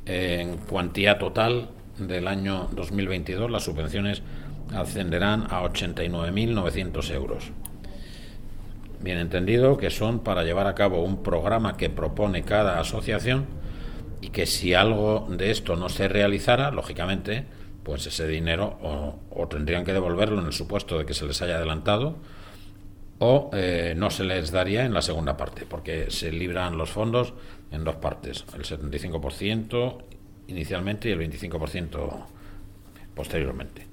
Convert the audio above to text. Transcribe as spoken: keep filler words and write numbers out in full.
En cuantía total del año dos mil veintidós, las subvenciones ascenderán a ochenta y nueve mil novecientos euros. Bien entendido que son para llevar a cabo un programa que propone cada asociación, y que si algo de esto no se realizara, lógicamente, pues ese dinero o, o tendrían que devolverlo en el supuesto de que se les haya adelantado, o eh, no se les daría en la segunda parte, porque se libran los fondos en dos partes, el setenta y cinco por ciento inicialmente y el veinticinco por ciento posteriormente.